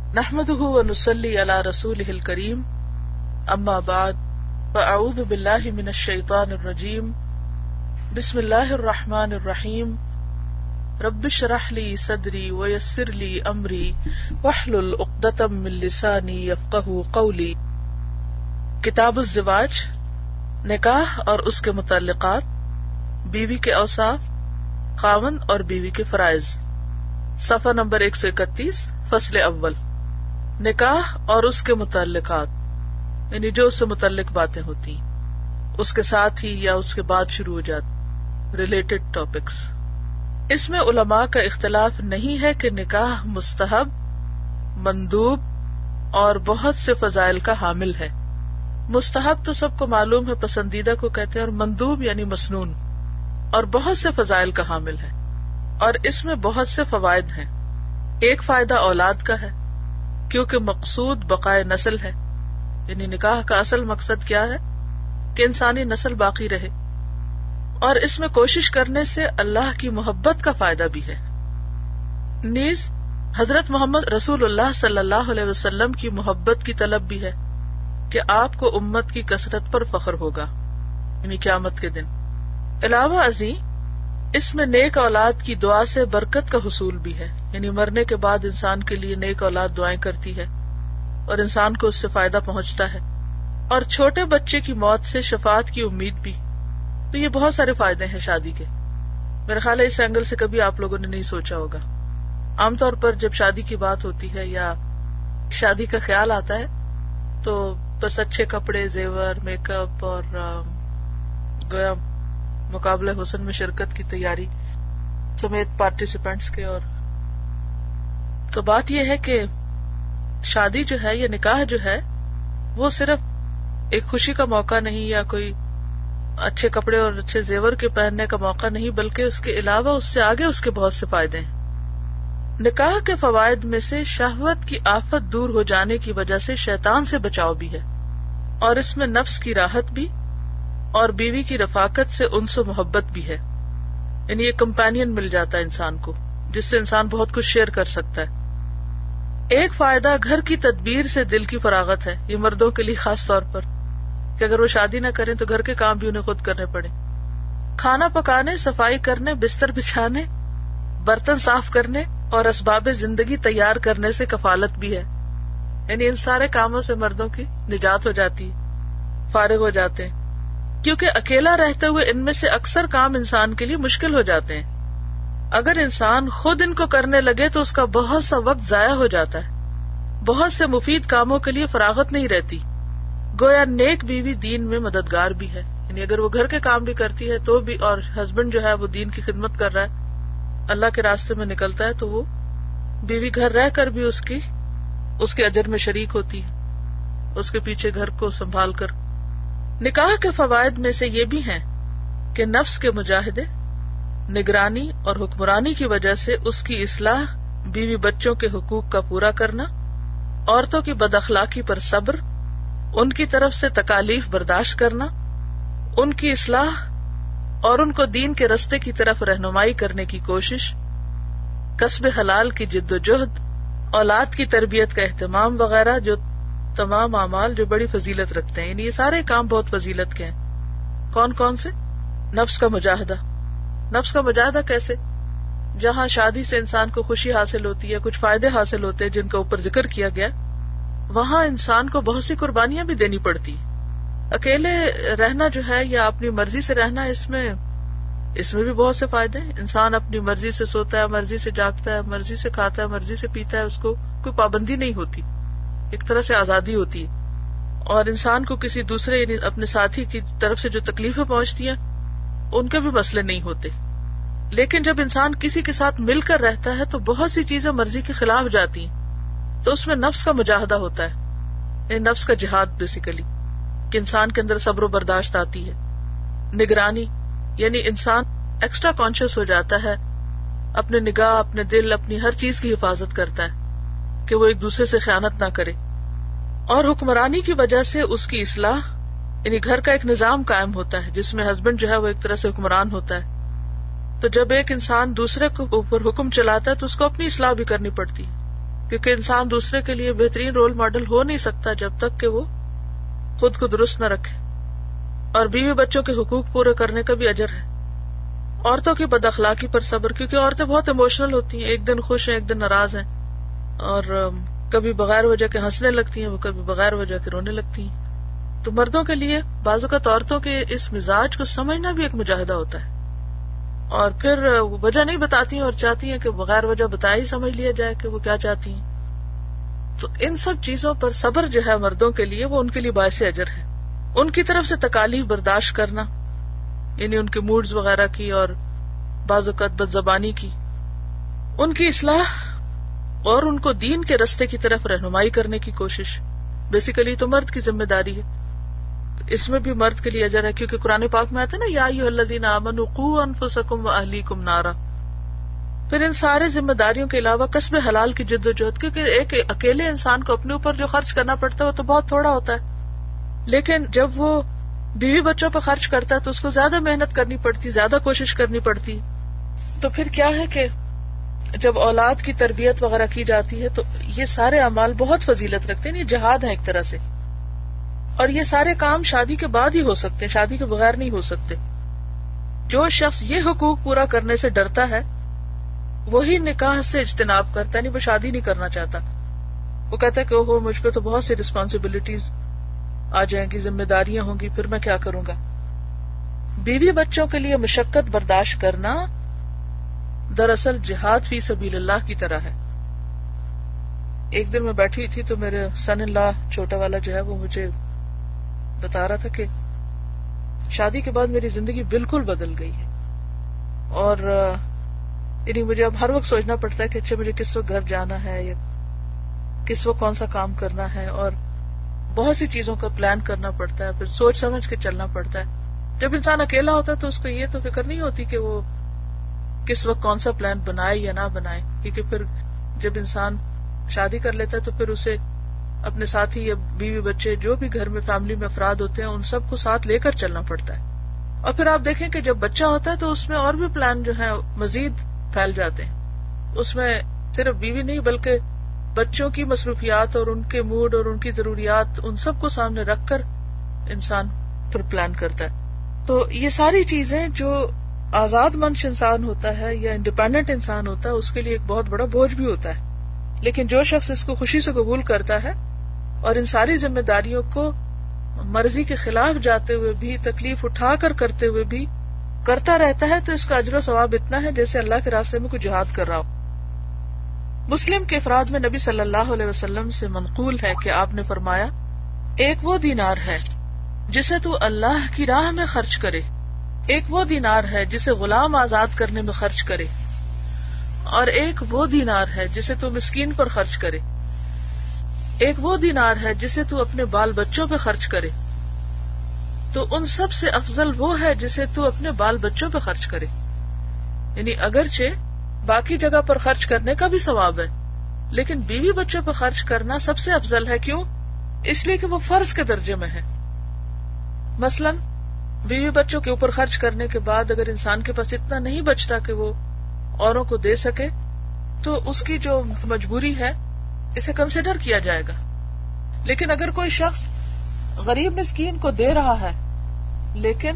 نحمده ونصلي على رسوله الكريم اما بعد فاعوذ بالله من الشيطان الرجيم بسم الله الرحمن الرحيم رب اشرح لي صدري ويسر لي امري واحلل عقدة من لساني يفقهوا قولي. کتاب الزواج، نکاح اور اس کے متعلقات، بیوی کے اوصاف، خاوند اور بیوی کے فرائض، صفحہ نمبر 131، فصل اول. نکاح اور اس کے متعلقات یعنی جو اس سے متعلق باتیں ہوتی ہیں، اس کے ساتھ ہی یا اس کے بعد شروع ہو جاتی، ریلیٹڈ ٹاپکس. اس میں علماء کا اختلاف نہیں ہے کہ نکاح مستحب، مندوب اور بہت سے فضائل کا حامل ہے. مستحب تو سب کو معلوم ہے، پسندیدہ کو کہتے ہیں، اور مندوب یعنی مسنون، اور بہت سے فضائل کا حامل ہے، اور اس میں بہت سے فوائد ہیں. ایک فائدہ اولاد کا ہے، کیونکہ مقصود بقائے نسل ہے. یعنی نکاح کا اصل مقصد کیا ہے؟ کہ انسانی نسل باقی رہے، اور اس میں کوشش کرنے سے اللہ کی محبت کا فائدہ بھی ہے. نیز حضرت محمد رسول اللہ صلی اللہ علیہ وسلم کی محبت کی طلب بھی ہے کہ آپ کو امت کی کثرت پر فخر ہوگا، یعنی قیامت کے دن. علاوہ ازیں اس میں نیک اولاد کی دعا سے برکت کا حصول بھی ہے، یعنی مرنے کے بعد انسان کے لیے نیک اولاد دعائیں کرتی ہے اور انسان کو اس سے فائدہ پہنچتا ہے، اور چھوٹے بچے کی موت سے شفاعت کی امید بھی. تو یہ بہت سارے فائدے ہیں شادی کے. میرا خیال ہے اس اینگل سے کبھی آپ لوگوں نے نہیں سوچا ہوگا. عام طور پر جب شادی کی بات ہوتی ہے یا شادی کا خیال آتا ہے تو بس اچھے کپڑے، زیور، میک اپ اور گویا مقابلہ حسن میں شرکت کی تیاری سمیت پارٹیسپینٹس کے. اور تو بات یہ ہے کہ شادی جو ہے یا نکاح جو ہے وہ صرف ایک خوشی کا موقع نہیں یا کوئی اچھے کپڑے اور اچھے زیور کے پہننے کا موقع نہیں، بلکہ اس کے علاوہ اس سے آگے اس کے بہت سے فائدے ہیں. نکاح کے فوائد میں سے شہوت کی آفت دور ہو جانے کی وجہ سے شیطان سے بچاؤ بھی ہے، اور اس میں نفس کی راحت بھی اور بیوی کی رفاقت سے انس و محبت بھی ہے. یعنی یہ کمپینین مل جاتا ہے انسان کو، جس سے انسان بہت کچھ شیئر کر سکتا ہے. ایک فائدہ گھر کی تدبیر سے دل کی فراغت ہے، یہ مردوں کے لیے خاص طور پر، کہ اگر وہ شادی نہ کریں تو گھر کے کام بھی انہیں خود کرنے پڑے. کھانا پکانے، صفائی کرنے، بستر بچھانے، برتن صاف کرنے اور اسباب زندگی تیار کرنے سے کفالت بھی ہے. یعنی ان سارے کاموں سے مردوں کی نجات ہو جاتی ہے، فارغ ہو جاتے ہیں، کیونکہ اکیلا رہتے ہوئے ان میں سے اکثر کام انسان کے لیے مشکل ہو جاتے ہیں. اگر انسان خود ان کو کرنے لگے تو اس کا بہت سا وقت ضائع ہو جاتا ہے، بہت سے مفید کاموں کے لیے فراغت نہیں رہتی. گویا نیک بیوی دین میں مددگار بھی ہے، یعنی اگر وہ گھر کے کام بھی کرتی ہے تو بھی، اور ہسبینڈ جو ہے وہ دین کی خدمت کر رہا ہے، اللہ کے راستے میں نکلتا ہے، تو وہ بیوی گھر رہ کر بھی اس کے اجر میں شریک ہوتی ہے، اس کے پیچھے گھر کو سنبھال کر. نکاح کے فوائد میں سے یہ بھی ہیں کہ نفس کے مجاہدے، نگرانی اور حکمرانی کی وجہ سے اس کی اصلاح، بیوی بچوں کے حقوق کا پورا کرنا، عورتوں کی بد اخلاقی پر صبر، ان کی طرف سے تکالیف برداشت کرنا، ان کی اصلاح اور ان کو دین کے رستے کی طرف رہنمائی کرنے کی کوشش، کسب حلال کی جد و جہد، اولاد کی تربیت کا اہتمام وغیرہ، جو تمام اعمال جو بڑی فضیلت رکھتے ہیں. یعنی یہ سارے کام بہت فضیلت کے ہیں. کون کون سے؟ نفس کا مجاہدہ. نفس کا مجاہدہ کیسے؟ جہاں شادی سے انسان کو خوشی حاصل ہوتی ہے، کچھ فائدے حاصل ہوتے ہیں جن کا اوپر ذکر کیا گیا، وہاں انسان کو بہت سی قربانیاں بھی دینی پڑتی. اکیلے رہنا جو ہے یا اپنی مرضی سے رہنا، اس میں بھی بہت سے فائدے ہیں. انسان اپنی مرضی سے سوتا ہے، مرضی سے جاگتا ہے، مرضی سے کھاتا ہے، مرضی سے پیتا ہے، اس کو کوئی پابندی نہیں ہوتی، ایک طرح سے آزادی ہوتی ہے. اور انسان کو کسی دوسرے یعنی اپنے ساتھی کی طرف سے جو تکلیفیں پہنچتی ہیں ان کے بھی مسئلے نہیں ہوتے. لیکن جب انسان کسی کے ساتھ مل کر رہتا ہے تو بہت سی چیزیں مرضی کے خلاف جاتی ہیں، تو اس میں نفس کا مجاہدہ ہوتا ہے، یعنی نفس کا جہاد بیسیکلی، کہ انسان کے اندر صبر و برداشت آتی ہے. نگرانی یعنی انسان ایکسٹرا کانشیس ہو جاتا ہے، اپنے نگاہ، اپنے دل، اپنی ہر چیز کی حفاظت کرتا ہے کہ وہ ایک دوسرے سے خیانت نہ کرے. اور حکمرانی کی وجہ سے اس کی اصلاح، یعنی گھر کا ایک نظام قائم ہوتا ہے جس میں ہسبینڈ جو ہے وہ ایک طرح سے حکمران ہوتا ہے. تو جب ایک انسان دوسرے کے اوپر حکم چلاتا ہے تو اس کو اپنی اصلاح بھی کرنی پڑتی ہے. کیونکہ انسان دوسرے کے لیے بہترین رول ماڈل ہو نہیں سکتا جب تک کہ وہ خود کو درست نہ رکھے. اور بیوی بچوں کے حقوق پورے کرنے کا بھی اجر ہے. عورتوں کی بد اخلاقی پر صبر، کیونکہ عورتیں بہت ایموشنل ہوتی ہیں، ایک دن خوش ہیں ایک دن ناراض ہیں، اور کبھی بغیر وجہ کے ہنسنے لگتی ہیں، وہ کبھی بغیر وجہ کے رونے لگتی ہیں. تو مردوں کے لیے بعض اوقات عورتوں کے اس مزاج کو سمجھنا بھی ایک مجاہدہ ہوتا ہے، اور پھر وہ وجہ نہیں بتاتی ہیں اور چاہتی ہیں کہ بغیر وجہ بتایا ہی سمجھ لیا جائے کہ وہ کیا چاہتی ہیں. تو ان سب چیزوں پر صبر جو ہے مردوں کے لیے، وہ ان کے لیے باعث اجر ہے. ان کی طرف سے تکالیف برداشت کرنا، یعنی ان کے موڈز وغیرہ کی اور بعض اوقات بد زبانی کی، ان کی اصلاح اور ان کو دین کے رستے کی طرف رہنمائی کرنے کی کوشش، بیسیکلی تو مرد کی ذمہ داری ہے. اس میں بھی مرد کے لیے اجر ہے، کیونکہ قرآن پاک میں آتا ہے نا، یا ایھا الذین آمنوا قوا انفسکم واہلیکم نارا. پھر ان سارے ذمہ داریوں کے علاوہ کسب حلال کی جد و جہد، کیونکہ ایک اکیلے انسان کو اپنے اوپر جو خرچ کرنا پڑتا ہے وہ تو بہت تھوڑا ہوتا ہے، لیکن جب وہ بیوی بچوں پر خرچ کرتا ہے تو اس کو زیادہ محنت کرنی پڑتی، زیادہ کوشش کرنی پڑتی. تو پھر کیا ہے کہ جب اولاد کی تربیت وغیرہ کی جاتی ہے تو یہ سارے اعمال بہت فضیلت رکھتے ہیں، یہ جہاد ہے ایک طرح سے. اور یہ سارے کام شادی کے بعد ہی ہو سکتے ہیں، شادی کے بغیر نہیں ہو سکتے. جو شخص یہ حقوق پورا کرنے سے ڈرتا ہے وہی نکاح سے اجتناب کرتا ہے، نہیں وہ شادی نہیں کرنا چاہتا. وہ کہتا ہے کہ اوہو مجھ پہ تو بہت سی رسپانسبلٹیز آ جائیں گی، ذمہ داریاں ہوں گی، پھر میں کیا کروں گا. بیوی بچوں کے لیے مشقت برداشت کرنا دراصل جہاد فی سبیل اللہ کی طرح ہے. ایک دن میں بیٹھی ہوئی تھی تو میرے سن ان لا چھوٹا والا جو ہے وہ مجھے بتا رہا تھا کہ شادی کے بعد میری زندگی بالکل بدل گئی ہے، اور یعنی مجھے اب ہر وقت سوچنا پڑتا ہے کہ اچھا مجھے کس وقت گھر جانا ہے یا کس وقت کون سا کام کرنا ہے، اور بہت سی چیزوں کا پلان کرنا پڑتا ہے، پھر سوچ سمجھ کے چلنا پڑتا ہے. جب انسان اکیلا ہوتا ہے تو اس کو یہ تو فکر نہیں ہوتی کہ وہ کس وقت کون سا پلان بنائے یا نہ بنائے، کیونکہ پھر جب انسان شادی کر لیتا ہے تو پھر اسے اپنے ساتھی یا بیوی بچے جو بھی گھر میں فیملی میں افراد ہوتے ہیں ان سب کو ساتھ لے کر چلنا پڑتا ہے. اور پھر آپ دیکھیں کہ جب بچہ ہوتا ہے تو اس میں اور بھی پلان جو ہے مزید پھیل جاتے ہیں. اس میں صرف بیوی نہیں بلکہ بچوں کی مصروفیات اور ان کے موڈ اور ان کی ضروریات، ان سب کو سامنے رکھ کر انسان پھر پلان کرتا ہے. تو یہ ساری چیزیں جو آزاد منش انسان ہوتا ہے یا انڈیپینڈنٹ انسان ہوتا ہے اس کے لیے ایک بہت بڑا بوجھ بھی ہوتا ہے. لیکن جو شخص اس کو خوشی سے قبول کرتا ہے اور ان ساری ذمہ داریوں کو مرضی کے خلاف جاتے ہوئے بھی، تکلیف اٹھا کر کرتے ہوئے بھی کرتا رہتا ہے، تو اس کا اجر و ثواب اتنا ہے جیسے اللہ کے راستے میں کوئی جہاد کر رہا ہو. مسلم کے افراد میں نبی صلی اللہ علیہ وسلم سے منقول ہے کہ آپ نے فرمایا، ایک وہ دینار ہے جسے تو اللہ کی راہ میں خرچ کرے، ایک وہ دینار ہے جسے غلام آزاد کرنے میں خرچ کرے، اور ایک وہ دینار ہے جسے تو مسکین پر خرچ کرے، ایک وہ دینار ہے جسے تو اپنے بال بچوں پہ خرچ کرے، تو ان سب سے افضل وہ ہے جسے تو اپنے بال بچوں پہ خرچ کرے. یعنی اگرچہ باقی جگہ پر خرچ کرنے کا بھی ثواب ہے، لیکن بیوی بچوں پہ خرچ کرنا سب سے افضل ہے. کیوں؟ اس لیے کہ وہ فرض کے درجے میں ہے. مثلا بیوی بچوں کے اوپر خرچ کرنے کے بعد اگر انسان کے پاس اتنا نہیں بچتا کہ وہ اوروں کو دے سکے تو اس کی جو مجبوری ہے اسے کنسیڈر کیا جائے گا. لیکن اگر کوئی شخص غریب مسکین کو دے رہا ہے لیکن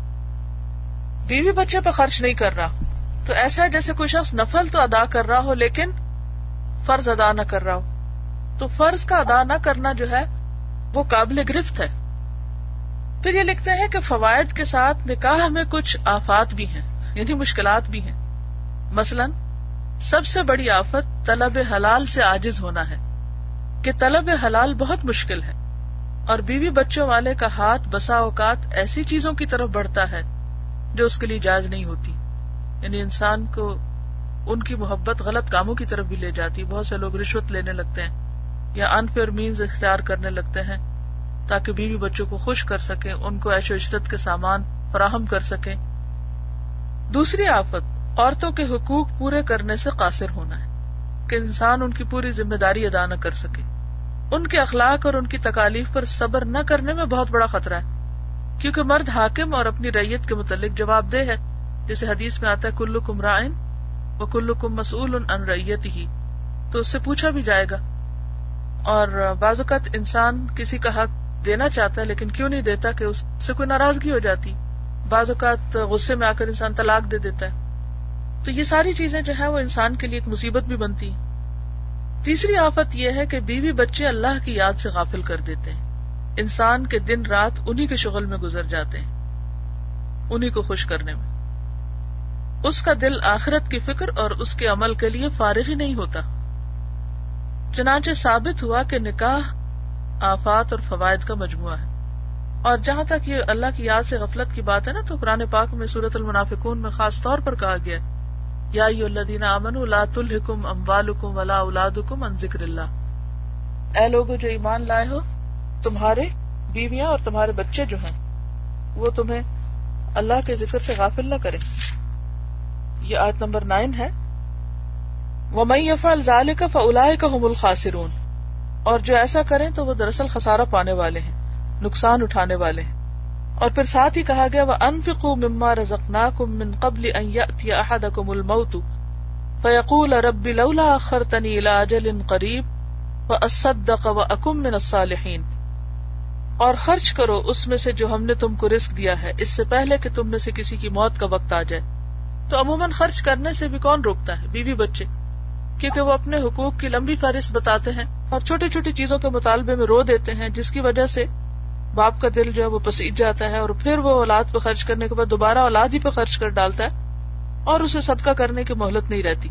بیوی بچے پہ خرچ نہیں کر رہا، تو ایسا ہے جیسے کوئی شخص نفل تو ادا کر رہا ہو لیکن فرض ادا نہ کر رہا ہو. تو فرض کا ادا نہ کرنا جو ہے وہ قابل گرفت ہے. پھر یہ لکھتے ہیں کہ فوائد کے ساتھ نکاح میں کچھ آفات بھی ہیں، یعنی مشکلات بھی ہیں. مثلا سب سے بڑی آفت طلب حلال سے عاجز ہونا ہے، کہ طلب حلال بہت مشکل ہے، اور بیوی بچوں والے کا ہاتھ بسا اوقات ایسی چیزوں کی طرف بڑھتا ہے جو اس کے لیے جائز نہیں ہوتی. یعنی انسان کو ان کی محبت غلط کاموں کی طرف بھی لے جاتی. بہت سے لوگ رشوت لینے لگتے ہیں یا انفیئر مینز اختیار کرنے لگتے ہیں تاکہ بیوی بچوں کو خوش کر سکیں، ان کو عیش و عشرت کے سامان فراہم کر سکیں. دوسری آفت عورتوں کے حقوق پورے کرنے سے قاصر ہونا ہے، کہ انسان ان کی پوری ذمہ داری ادا نہ کر سکے. ان کے اخلاق اور ان کی تکالیف پر صبر نہ کرنے میں بہت بڑا خطرہ ہے، کیونکہ مرد حاکم اور اپنی رعیت کے متعلق جواب دہ ہے. جیسے حدیث میں آتا ہے کلکم راعٍ وکلکم مسئول عن رعیتہ، تو اس سے پوچھا بھی جائے گا. اور بعض اوقات انسان کسی کا حق دینا چاہتا ہے لیکن کیوں نہیں دیتا کہ اس سے کوئی ناراضگی ہو جاتی. بعض اوقات غصے میں آ کر انسان طلاق دے دیتا ہے. تو یہ ساری چیزیں جو ہے وہ انسان کے لیے ایک مصیبت بھی بنتی ہیں. تیسری آفت یہ ہے کہ بیوی بچے اللہ کی یاد سے غافل کر دیتے ہیں. انسان کے دن رات انہی کے شغل میں گزر جاتے ہیں, انہی کو خوش کرنے میں. اس کا دل آخرت کی فکر اور اس کے عمل کے لیے فارغ ہی نہیں ہوتا. چنانچہ ثابت ہوا کہ نکاح آفات اور فوائد کا مجموعہ ہے. اور جہاں تک یہ اللہ کی یاد سے غفلت کی بات ہے نا, تو قرآن پاک میں سورۃ المنافقون میں خاص طور پر کہا گیا ہے یا ایھا الذین آمنوا لا تلھکم اموالکم ولا اولادکم عن ذکر اللہ. اے لوگو جو ایمان لائے ہو, تمہارے بیویاں اور تمہارے بچے جو ہیں وہ تمہیں اللہ کے ذکر سے غافل نہ کریں. یہ آیت نمبر 9 ہے. وَمَن يَفْعَلْ ذَلِكَ فَأُولَٰئِكَ هُمُ الْخَاسِرُونَ. اور جو ایسا کریں تو وہ دراصل خسارہ پانے والے ہیں, نقصان اٹھانے والے ہیں. اور پھر ساتھ ہی کہا گیا وَأَنفِقُوا مِمَّا رَزَقْنَاكُم مِّن قَبْلِ أَن يَأْتِيَ أَحَدَكُمُ الْمَوْتُ فَيَقُولَ رَبِّ لَوْلَا أَخَّرْتَنِي إِلَىٰ أَجَلٍ قَرِيبٍ وَأَصَّدَّقَ وَأَكُن مِّنَ الصَّالِحِينَ. اور خرچ کرو اس میں سے جو ہم نے تم کو رزق دیا ہے اس سے پہلے کہ تم میں سے کسی کی موت کا وقت آ جائے. تو عموماً خرچ کرنے سے بھی کون روکتا ہے؟ بیوی بچے, کیونکہ وہ اپنے حقوق کی لمبی فہرست بتاتے ہیں اور چھوٹی چھوٹی چیزوں کے مطالبے میں رو دیتے ہیں, جس کی وجہ سے باپ کا دل جو ہے وہ پسیج جاتا ہے اور پھر وہ اولاد پہ خرچ کرنے کے بعد دوبارہ اولاد ہی پہ خرچ کر ڈالتا ہے اور اسے صدقہ کرنے کی مہلت نہیں رہتی.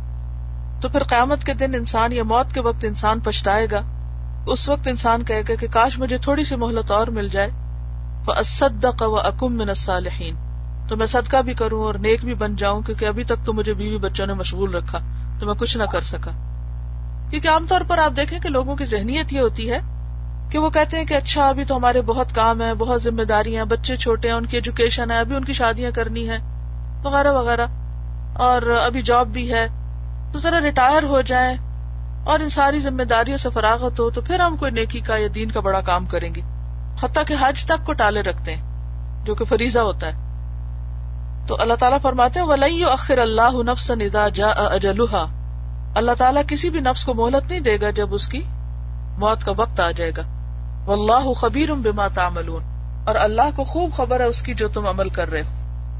تو پھر قیامت کے دن انسان یا موت کے وقت انسان پچھتائے گا. اس وقت انسان کہے گا کہ کاش مجھے تھوڑی سی مہلت اور مل جائے. فَأَصَّدَّقَ وَأَكُن مِّنَ الصَّالِحِينَ. تو میں صدقہ بھی کروں اور نیک بھی بن جاؤں, کیونکہ ابھی تک تو مجھے بیوی بچوں نے مشغول رکھا تو میں کچھ نہ کر سکا. کیونکہ عام طور پر آپ دیکھیں کہ لوگوں کی ذہنیت یہ ہوتی ہے کہ وہ کہتے ہیں کہ اچھا ابھی تو ہمارے بہت کام ہے, بہت ذمہ داریاں ہیں, بچے چھوٹے ہیں, ان کی ایجوکیشن ہے, ابھی ان کی شادیاں کرنی ہے وغیرہ وغیرہ, اور ابھی جاب بھی ہے, تو ذرا ریٹائر ہو جائیں اور ان ساری ذمہ داریوں سے فراغت ہو تو پھر ہم کوئی نیکی کا یا دین کا بڑا کام کریں گے. حتیٰ کہ حج تک کو ٹالے رکھتے ہیں جو کہ فریضہ ہوتا ہے. تو اللہ تعالیٰ فرماتے ہیں وَلَن يُؤَخِّرَ اللَّهُ نَفْسًا إِذَا جَاءَ أَجَلُهَا. اللہ تعالیٰ کسی بھی نفس کو مہلت نہیں دے گا جب اس کی موت کا وقت آ جائے گا. وَاللَّهُ خَبِيرٌ بِمَا تَعْمَلُونَ. اور اللہ کو خوب خبر ہے اس کی جو تم عمل کر رہے ہو.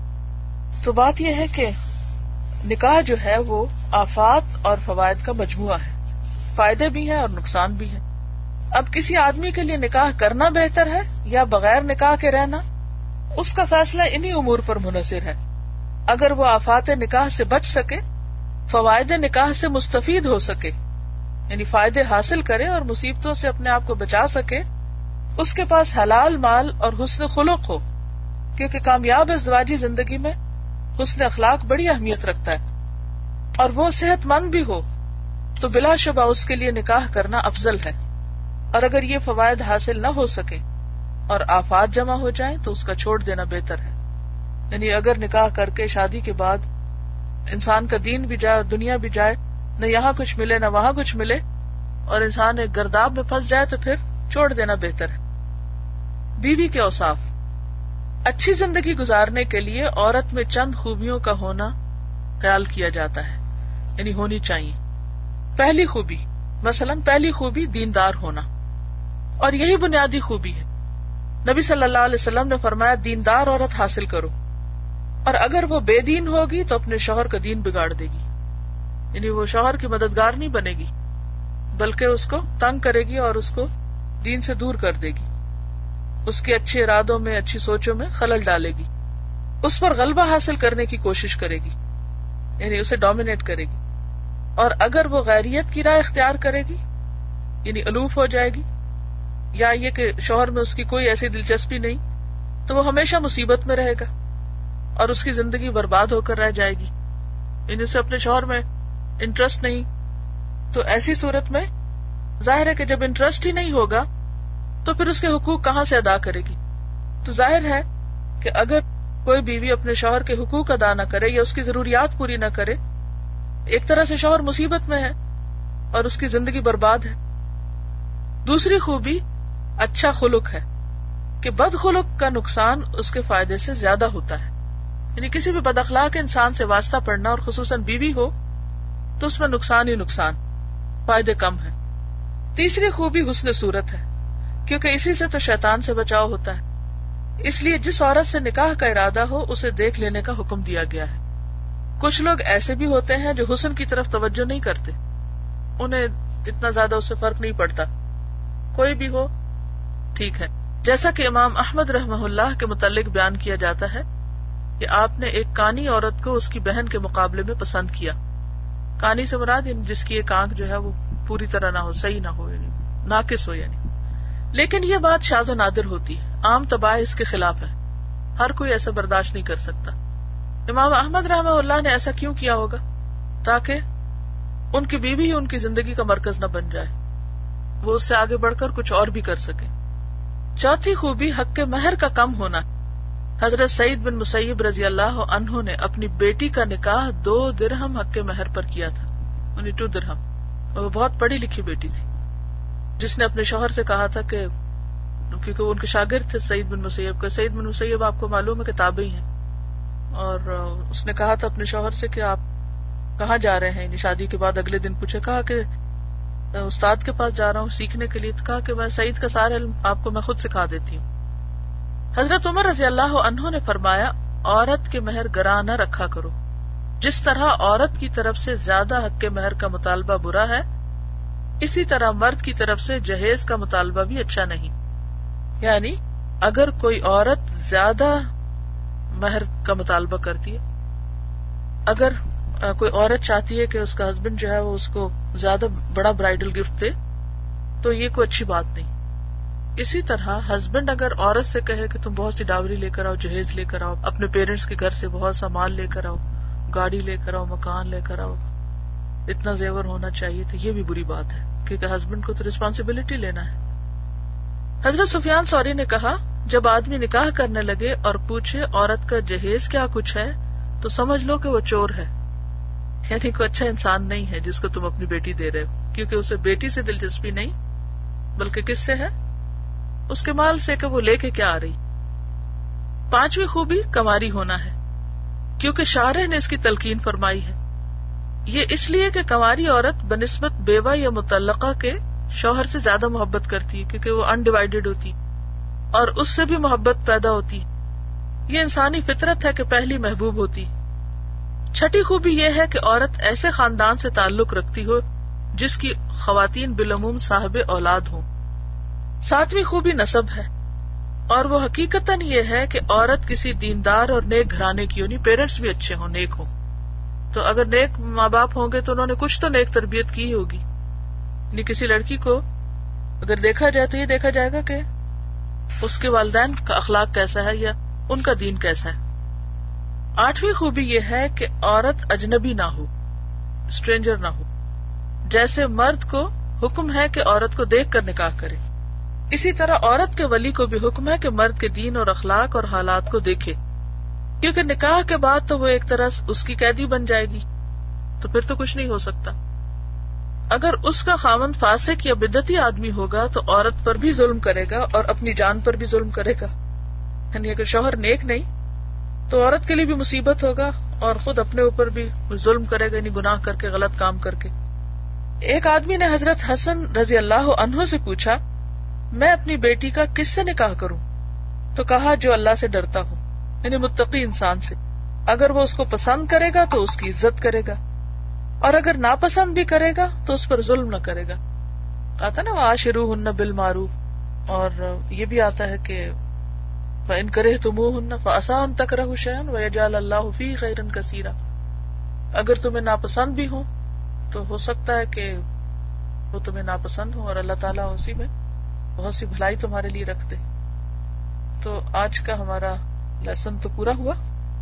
تو بات یہ ہے کہ نکاح جو ہے وہ آفات اور فوائد کا مجموعہ ہے, فائدے بھی ہیں اور نقصان بھی ہیں. اب کسی آدمی کے لیے نکاح کرنا بہتر ہے یا بغیر نکاح کے رہنا, اس کا فیصلہ انہی امور پر منحصر ہے. اگر وہ آفات نکاح سے بچ سکے, فوائد نکاح سے مستفید ہو سکے, یعنی فائدے حاصل کرے اور مصیبتوں سے اپنے آپ کو بچا سکے, اس کے پاس حلال مال اور حسن خلق ہو, کیونکہ کامیاب ازدواجی زندگی میں حسن اخلاق بڑی اہمیت رکھتا ہے, اور وہ صحت مند بھی ہو, تو بلا شبہ اس کے لیے نکاح کرنا افضل ہے. اور اگر یہ فوائد حاصل نہ ہو سکے اور آفات جمع ہو جائیں تو اس کا چھوڑ دینا بہتر ہے. یعنی اگر نکاح کر کے شادی کے بعد انسان کا دین بھی جائے اور دنیا بھی جائے, نہ یہاں کچھ ملے نہ وہاں کچھ ملے, اور انسان ایک گرداب میں پھنس جائے تو پھر چھوڑ دینا بہتر ہے. بیوی کے اوصاف. اچھی زندگی گزارنے کے لیے عورت میں چند خوبیوں کا ہونا خیال کیا جاتا ہے, یعنی ہونی چاہیے. پہلی خوبی, مثلاً پہلی خوبی دیندار ہونا, اور یہی بنیادی خوبی ہے. نبی صلی اللہ علیہ وسلم نے فرمایا دیندار عورت حاصل کرو, اور اگر وہ بے دین ہوگی تو اپنے شوہر کا دین بگاڑ دے گی. یعنی وہ شوہر کی مددگار نہیں بنے گی بلکہ اس کو تنگ کرے گی اور اس کو دین سے دور کر دے گی, اس کے اچھے ارادوں میں اچھی سوچوں میں خلل ڈالے گی, اس پر غلبہ حاصل کرنے کی کوشش کرے گی, یعنی اسے ڈومینیٹ کرے گی. اور اگر وہ غیریت کی راہ اختیار کرے گی, یعنی الوف ہو جائے گی, یا یہ کہ شوہر میں اس کی کوئی ایسی دلچسپی نہیں, تو وہ ہمیشہ مصیبت میں رہے گا اور اس کی زندگی برباد ہو کر رہ جائے گی. یعنی اسے اپنے شوہر میں انٹرسٹ نہیں, تو ایسی صورت میں ظاہر ہے کہ جب انٹرسٹ ہی نہیں ہوگا تو پھر اس کے حقوق کہاں سے ادا کرے گی. تو ظاہر ہے کہ اگر کوئی بیوی اپنے شوہر کے حقوق ادا نہ کرے یا اس کی ضروریات پوری نہ کرے, ایک طرح سے شوہر مصیبت میں ہے اور اس کی زندگی برباد ہے. دوسری خوبی اچھا خلق ہے کہ بد خلق کا نقصان اس کے فائدے سے زیادہ ہوتا ہے. یعنی کسی بھی بد اخلاق انسان سے واسطہ پڑنا, اور خصوصاً بیوی ہو, تو اس میں نقصان ہی نقصان. فائدے کم ہیں. تیسری خوبی حسن صورت ہے، کیونکہ اسی سے تو شیطان سے بچاؤ ہوتا ہے. اس لیے جس عورت سے نکاح کا ارادہ ہو اسے دیکھ لینے کا حکم دیا گیا ہے. کچھ لوگ ایسے بھی ہوتے ہیں جو حسن کی طرف توجہ نہیں کرتے، انہیں اتنا زیادہ اس سے فرق نہیں پڑتا، کوئی بھی ہو ٹھیک ہے. جیسا کہ امام احمد رحمہ اللہ کے متعلق بیان کیا جاتا ہے کہ آپ نے ایک کانی عورت کو اس کی بہن کے مقابلے میں پسند کیا. کانی سے مراد جس کی ایک آنکھ جو ہے وہ پوری طرح نہ ہو، صحیح نہ ہو، یعنی ناقص ہو یعنی. لیکن یہ بات شاذ و نادر ہوتی ہے، عام طباع اس کے خلاف ہے، ہر کوئی ایسا برداشت نہیں کر سکتا. امام احمد رحمہ اللہ نے ایسا کیوں کیا ہوگا؟ تاکہ ان کی بیوی ہی ان کی زندگی کا مرکز نہ بن جائے، وہ اس سے آگے بڑھ کر کچھ اور بھی کر سکے. چوتھی خوبی حق کے مہر کا کم ہونا. حضرت سعید بن مسیب رضی اللہ عنہ نے اپنی بیٹی کا نکاح 2 درہم حق کے مہر پر کیا تھا، 2 درہم. وہ بہت پڑھی لکھی بیٹی تھی جس نے اپنے شوہر سے کہا تھا کہ کیونکہ وہ ان کے شاگرد تھے سعید بن مسیب کا. سعید بن مسیب آپ کو معلوم ہے کہ تابعی ہیں، اور اس نے کہا تھا اپنے شوہر سے کہ آپ کہاں جا رہے ہیں، یعنی شادی کے بعد اگلے دن پوچھے، کہا کہ استاد کے پاس جا رہا ہوں سیکھنے کے لیے. تو کہا کہ میں سعید کا سارا علم آپ کو میں خود سکھا دیتی ہوں. حضرت عمر رضی اللہ عنہ نے فرمایا عورت کے مہر گراں نہ رکھا کرو. جس طرح عورت کی طرف سے زیادہ حق کے مہر کا مطالبہ برا ہے، اسی طرح مرد کی طرف سے جہیز کا مطالبہ بھی اچھا نہیں. یعنی اگر کوئی عورت زیادہ مہر کا مطالبہ کرتی ہے، اگر کوئی عورت چاہتی ہے کہ اس کا ہسبینڈ جو ہے وہ اس کو زیادہ بڑا برائڈل گفٹ دے تو یہ کوئی اچھی بات نہیں. اسی طرح ہسبینڈ اگر عورت سے کہے کہ تم بہت سی ڈاوری لے کر آؤ، جہیز لے کر آؤ، اپنے پیرنٹس کے گھر سے بہت سا مال لے کر آؤ، گاڑی لے کر آؤ، مکان لے کر آؤ، اتنا زیور ہونا چاہیے، تو یہ بھی بری بات ہے، کیونکہ ہسبینڈ کو تو ریسپانسبلٹی لینا ہے. حضرت سفیان ثوری نے کہا جب آدمی نکاح کرنے لگے اور پوچھے عورت کا جہیز کیا کچھ ہے تو سمجھ لو کہ وہ چور ہے، یعنی کوئی اچھا انسان نہیں ہے جس کو تم اپنی بیٹی دے رہے ہو، کیونکہ اسے بیٹی سے دلچسپی نہیں بلکہ کس سے ہے؟ اس کے مال سے کہ وہ لے کے کیا آ رہی. 5ویں خوبی کنواری ہونا ہے، کیونکہ شارع نے اس کی تلقین فرمائی ہے. یہ اس لیے کہ کنواری عورت بنسبت بیوہ یا مطلقہ کے شوہر سے زیادہ محبت کرتی ہے، کیونکہ وہ انڈیوائیڈڈ ہوتی اور اس سے بھی محبت پیدا ہوتی. یہ انسانی فطرت ہے کہ پہلی محبوب ہوتی. 6ٹھی خوبی یہ ہے کہ عورت ایسے خاندان سے تعلق رکھتی ہو جس کی خواتین بالعموم صاحب اولاد ہوں. 7ویں خوبی نسب ہے، اور وہ حقیقتاً یہ ہے کہ عورت کسی دیندار اور نیک گھرانے کی ہونی، پیرنٹس بھی اچھے ہوں، نیک ہوں. تو اگر نیک ماں باپ ہوں گے تو انہوں نے کچھ تو نیک تربیت کی ہوگی. یعنی کسی لڑکی کو اگر دیکھا جائے تو یہ دیکھا جائے گا کہ اس کے والدین کا اخلاق کیسا ہے یا ان کا دین کیسا ہے. 8ویں خوبی یہ ہے کہ عورت اجنبی نہ ہو، اسٹرینجر نہ ہو. جیسے مرد کو حکم ہے کہ عورت کو دیکھ کر نکاح کرے، اسی طرح عورت کے ولی کو بھی حکم ہے کہ مرد کے دین اور اخلاق اور حالات کو دیکھے، کیونکہ نکاح کے بعد تو وہ ایک طرح اس کی قیدی بن جائے گی، تو پھر تو کچھ نہیں ہو سکتا. اگر اس کا خاوند فاسق یا بدعتی آدمی ہوگا تو عورت پر بھی ظلم کرے گا اور اپنی جان پر بھی ظلم کرے گا. یعنی اگر شوہر نیک نہیں تو عورت کے لیے بھی مصیبت ہوگا اور خود اپنے اوپر بھی ظلم کرے گا، یعنی گناہ کر کے، غلط کام کر کے. ایک آدمی نے حضرت حسن رضی اللہ عنہ سے پوچھا میں اپنی بیٹی کا کس سے نکاح کروں؟ تو کہا جو اللہ سے ڈرتا ہو، یعنی متقی انسان سے. اگر وہ اس کو پسند کرے گا تو اس کی عزت کرے گا، اور اگر ناپسند بھی کرے گا تو اس پر ظلم نہ کرے گا. آتا نا وعاشروہن بالمعروف، اور یہ بھی آتا ہے کہ فإن کرہتموہن فعسیٰ ان تکرہوا شیئا ویجعل اللہ فیہ خیرا کثیرا. اگر تمہیں ناپسند بھی ہو تو ہو سکتا ہے کہ وہ تمہیں ناپسند ہو اور اللہ تعالیٰ اسی میں بہت سی بھلائی تمہارے لیے رکھ دے. تو آج کا ہمارا لیسن تو پورا ہوا.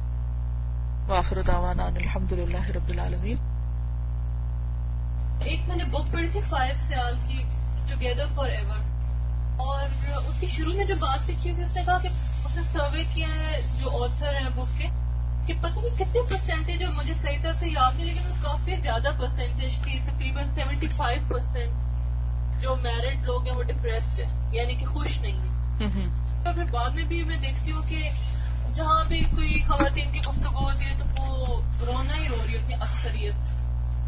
وآخر دعوانا ان الحمدللہ رب العالمین. ایک میں نے بک پڑھی تھی 5 سیال کی ٹوگیدر فار ایور، اور اس کی شروع میں جو بات لکھی تھی اس نے کہا کہ اس نے سروے کیا ہے جو آتھر ہیں بک کے کہ پتہ نہیں کتنے پرسنٹیج ہے، مجھے صحیح طرح سے یاد نہیں، لیکن وہ کافی زیادہ پرسنٹیج تھی، تقریباً 75% جو میرڈ لوگ ہیں وہ ڈپریسڈ ہیں، یعنی کہ خوش نہیں ہیں. اور پھر بعد میں بھی میں دیکھتی ہوں کہ جہاں بھی کوئی خواتین کی گفتگو ہوتی ہے تو وہ رونا ہی رو رہی ہوتی ہے اکثریت.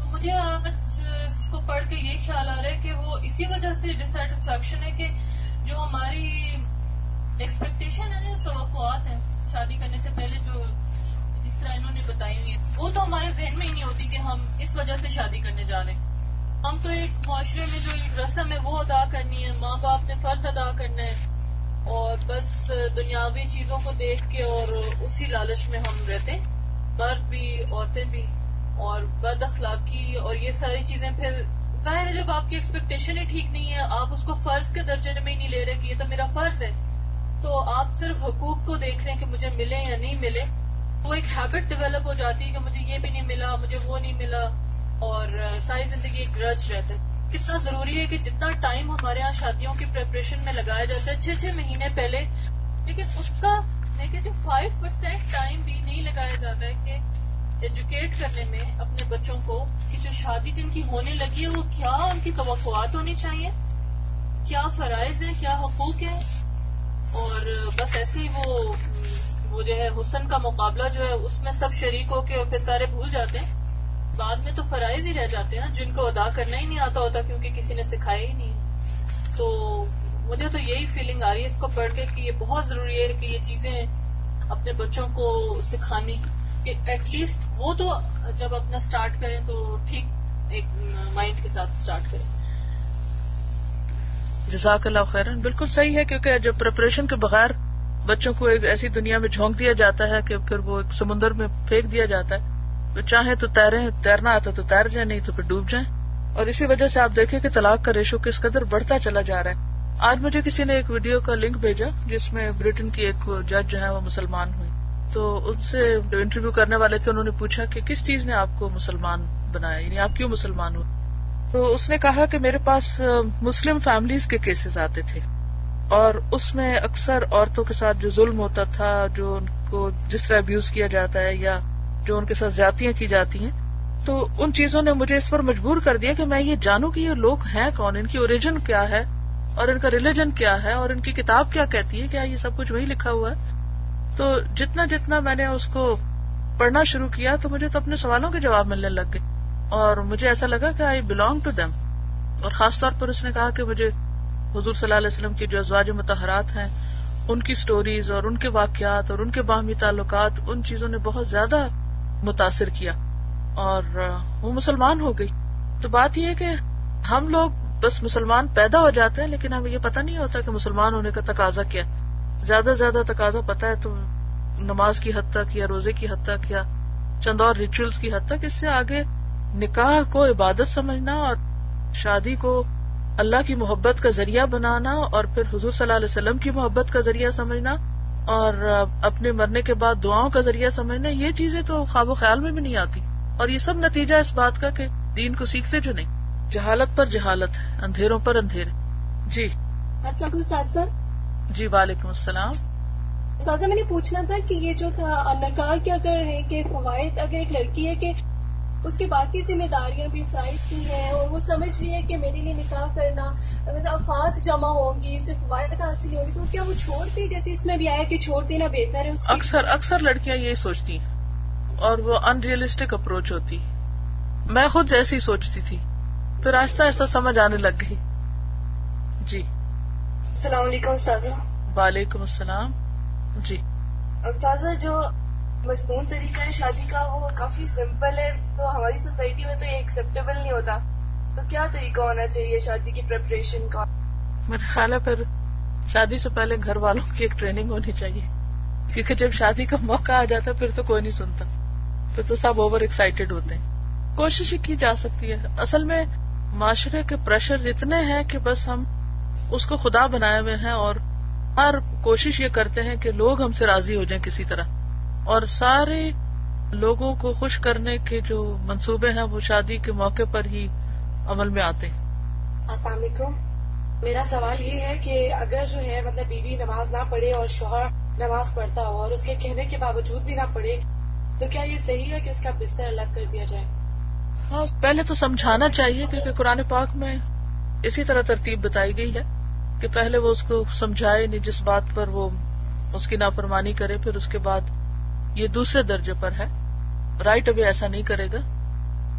مجھے آج اس کو پڑھ کے یہ خیال آ رہا ہے کہ وہ اسی وجہ سے ڈسسیٹسفیکشن ہے کہ جو ہماری ایکسپیکٹیشن ہے نا، توقعات ہیں شادی کرنے سے پہلے، جو جس طرح انہوں نے بتائی ہوئی ہے، وہ تو ہمارے ذہن میں ہی نہیں ہوتی کہ ہم اس وجہ سے شادی کرنے جا رہے ہیں. ہم تو ایک معاشرے میں جو ایک رسم ہے وہ ادا کرنی ہے، ماں باپ نے فرض ادا کرنا ہے، اور بس دنیاوی چیزوں کو دیکھ کے اور اسی لالچ میں ہم رہتے ہیں، مرد بھی عورتیں بھی. اور بد اخلاقی اور یہ ساری چیزیں، پھر ظاہر ہے جب آپ کی ایکسپیکٹیشن ہی ٹھیک نہیں ہے، آپ اس کو فرض کے درجے میں ہی نہیں لے رہے کہ یہ تو میرا فرض ہے، تو آپ صرف حقوق کو دیکھ رہے ہیں کہ مجھے ملے یا نہیں ملے. وہ ایک ہیبٹ ڈیولپ ہو جاتی ہے کہ مجھے یہ بھی نہیں ملا، مجھے وہ نہیں ملا، اور ساری زندگی ایک گرج رہتا ہے. کتنا ضروری ہے کہ جتنا ٹائم ہمارے ہاں شادیوں کی پریپریشن میں لگایا جاتا ہے 6 مہینے پہلے، لیکن اس کا میں کہتی ہوں 5% ٹائم بھی نہیں لگایا جاتا ہے کہ ایجوکیٹ کرنے میں اپنے بچوں کو کہ جو شادی جن کی ہونے لگی ہے وہ کیا ان کی توقعات ہونی چاہیے، کیا فرائض ہیں، کیا حقوق ہیں. اور بس ایسے ہی وہ جو ہے حسن کا مقابلہ جو ہے اس میں سب شریک ہو کے پھر سارے بھول جاتے ہیں. بعد میں تو فرائض ہی رہ جاتے ہیں جن کو ادا کرنا ہی نہیں آتا ہوتا کیونکہ کسی نے سکھایا ہی نہیں. تو مجھے تو یہی فیلنگ آ رہی ہے اس کو پڑھ کے کہ یہ بہت ضروری ہے کہ یہ چیزیں اپنے بچوں کو سکھانی، کہ ایٹ لیسٹ وہ تو جب اپنا سٹارٹ کریں تو ٹھیک ایک مائنڈ کے ساتھ سٹارٹ کریں. جزاک اللہ خیرن. بالکل صحیح ہے، کیونکہ جب پریپریشن کے بغیر بچوں کو ایک ایسی دنیا میں جھونک دیا جاتا ہے کہ پھر وہ ایک سمندر میں پھینک دیا جاتا ہے، تو چاہے تو تیریں، تیرنا آتا تو تیر جائیں، نہیں تو پھر ڈوب جائیں. اور اسی وجہ سے آپ دیکھیں کہ طلاق کا ریشو کس قدر بڑھتا چلا جا رہا ہے. آج مجھے کسی نے ایک ویڈیو کا لنک بھیجا جس میں برٹن کی ایک جج جو ہے وہ مسلمان ہوئی، تو ان سے جو انٹرویو کرنے والے تھے انہوں نے پوچھا کہ کس چیز نے آپ کو مسلمان بنایا، یعنی آپ کیوں مسلمان ہوئے. تو اس نے کہا کہ میرے پاس مسلم فیملیز کے کیسز آتے تھے، اور اس میں اکثر عورتوں کے ساتھ جو ظلم ہوتا تھا، جو ان کو جس طرح ابیوز کیا جاتا ہے یا جو ان کے ساتھ زیادتیاں کی جاتی ہیں، تو ان چیزوں نے مجھے اس پر مجبور کر دیا کہ میں یہ جانوں کہ یہ لوگ ہیں کون، ان کی اوریجن کیا ہے اور ان کا ریلیجن کیا ہے اور ان کی کتاب کیا کہتی ہے، کیا یہ سب کچھ وہی لکھا ہوا ہے. تو جتنا میں نے اس کو پڑھنا شروع کیا تو مجھے تو اپنے سوالوں کے جواب ملنے لگ گئے، اور مجھے ایسا لگا کہ آئی بلانگ ٹو دیم. اور خاص طور پر اس نے کہا کہ مجھے حضور صلی اللہ علیہ وسلم کی جو ازواج مطہرات ہیں ان کی سٹوریز اور ان کے واقعات اور ان کے باہمی تعلقات، ان چیزوں نے بہت زیادہ متاثر کیا، اور وہ مسلمان ہو گئی. تو بات یہ ہے کہ ہم لوگ بس مسلمان پیدا ہو جاتے ہیں، لیکن ہمیں یہ پتہ نہیں ہوتا کہ مسلمان ہونے کا تقاضا کیا. زیادہ سے زیادہ تقاضا پتہ ہے تو نماز کی حد تک یا روزے کی حد تک یا چند اور ریچولز کی حد تک. اس سے آگے نکاح کو عبادت سمجھنا اور شادی کو اللہ کی محبت کا ذریعہ بنانا اور پھر حضور صلی اللہ علیہ وسلم کی محبت کا ذریعہ سمجھنا اور اپنے مرنے کے بعد دعاؤں کا ذریعہ سمجھنا، یہ چیزیں تو خواب و خیال میں بھی نہیں آتی. اور یہ سب نتیجہ اس بات کا کہ دین کو سیکھتے جو نہیں، جہالت پر جہالت ہے، اندھیروں پر اندھیرے. جی السلام علیکم استاد سر. جی وعلیکم السلام. استاد میں نے پوچھنا تھا کہ یہ جو تھا نکاح کے اگر ہے کہ فوائد، اگر ایک لڑکی ہے کہ اس کی باقی ذمہ داریاں بھی فرائض بھی ہیں اور وہ سمجھ رہی ہے کہ میرے لیے نکاح کرنا مطلب افات جمع ہوں گی، اس سے فوائد حاصل ہوگی، تو کیا وہ چھوڑتی، جیسے اس میں بھی آیا کہ چھوڑ دینا بہتر ہے؟ اس اکثر لڑکیاں یہی سوچتی ہیں اور وہ ان ریئلسٹک اپروچ ہوتی. میں خود ایسی سوچتی تھی، پھر آہستہ آہستہ سمجھ آنے لگ گئی. جی السلام علیکم استاذہ. وعلیکم السلام. جی استاذہ، جو مصنون طریقہ ہے شادی کا وہ کافی سمپل ہے، تو ہماری سوسائٹی میں تو یہ ایکسیپٹیبل نہیں ہوتا، تو کیا طریقہ ہونا چاہیے شادی کی پریپریشن کا؟ میرا خیال ہے پھر شادی سے پہلے گھر والوں کی ایک ٹریننگ ہونی چاہیے، کیونکہ جب شادی کا موقع آ جاتا ہے پھر تو کوئی نہیں سنتا، پھر تو سب اوور ایکسائٹیڈ ہوتے ہیں. کوشش ہی کی جا سکتی ہے. اصل میں معاشرے کے پریشر اتنے ہیں کہ بس ہم اس کو خدا بنائے ہوئے ہیں اور ہر کوشش یہ کرتے ہیں کہ لوگ ہم سے راضی ہو جائیں کسی طرح، اور سارے لوگوں کو خوش کرنے کے جو منصوبے ہیں وہ شادی کے موقع پر ہی عمل میں آتے ہیں. السلام علیکم. میرا سوال یہ ہے کہ اگر جو ہے مطلب بیوی نماز نہ پڑھے اور شوہر نماز پڑھتا ہو اور اس کے کہنے کے باوجود بھی نہ پڑھے، تو کیا یہ صحیح ہے کہ اس کا بستر الگ کر دیا جائے؟ ہاں، پہلے تو سمجھانا چاہیے، کیونکہ قرآن پاک میں اسی طرح ترتیب بتائی گئی ہے کہ پہلے وہ اس کو سمجھائے نہیں جس بات پر وہ اس کی نافرمانی کرے، پھر اس کے بعد یہ دوسرے درجے پر ہے. رائٹ ابھی ایسا نہیں کرے گا.